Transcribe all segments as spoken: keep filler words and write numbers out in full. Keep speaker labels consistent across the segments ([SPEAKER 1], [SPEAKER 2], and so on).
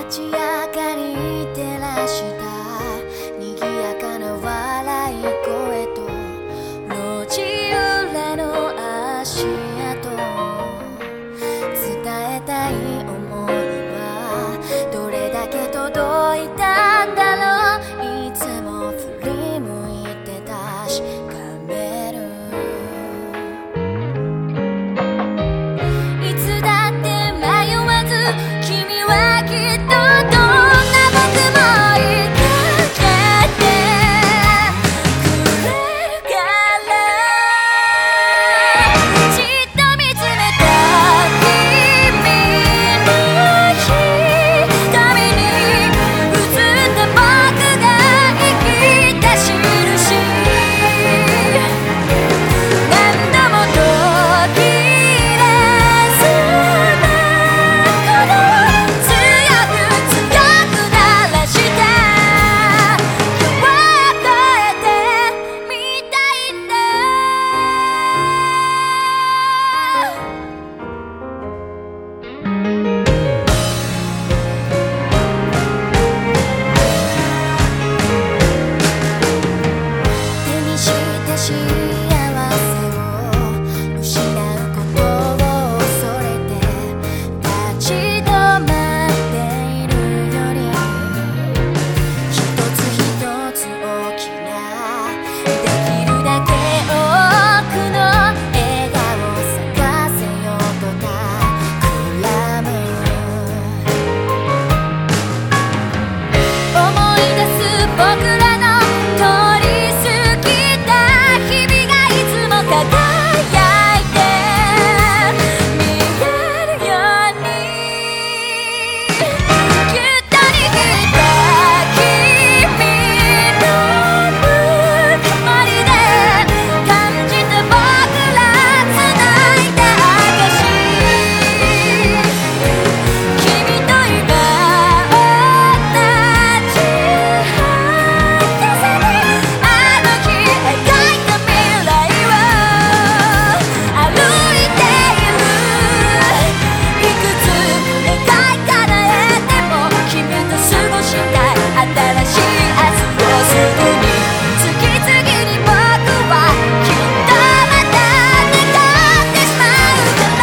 [SPEAKER 1] 街明かり照らした賑やかな笑い声と路地裏の足跡、伝えたい想いはどれだけ届いたんだろう。いつも振り向いて確かめる。いつだって迷わず君はきっとどんな僕も追いかけてくれるから。じっと見つめた君の瞳に映った僕が生きた印、何度も途切れそうな鼓動を強く強く鳴らした今日は越えてみたいんだ。手にした幸せを失うことを恐れて立ち止まっているより、一つ一つ大きなできるだけ多くの笑顔咲かせようと企む。思い出す僕らの通り過ぎた日々がいつも輝いて見えるように、ぎゅっと握った君のぬくもりで感じた僕ら繋いだ証、君と今同じ速さにあの日描いた未来を歩いている。いくつ願い叶えても君と過ごしたい新しい明日をすぐに次々に僕はきっとまた出会ってしまうから。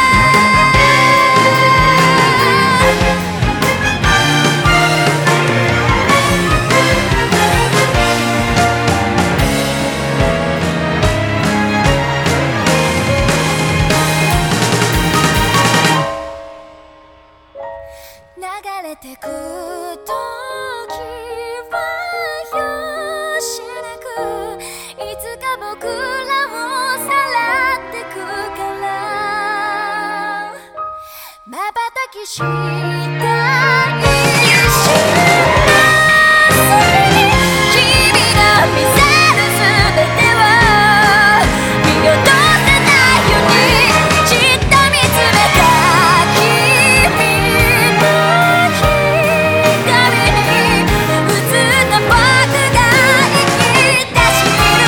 [SPEAKER 1] 流れてく時はよしなく、いつか僕らをさらってくから。瞬きした一瞬の先に君の見せる全てを見落とさないようにじっと見つめた君の瞳に映った僕が生きた印、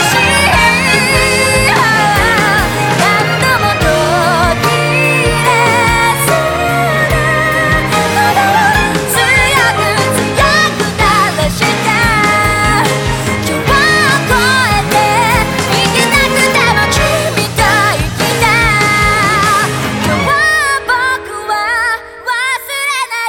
[SPEAKER 1] 何度も途切れそうな鼓動を強く強く鳴らした今日を越えて逃げなくても君と生きた今日は僕は忘れない。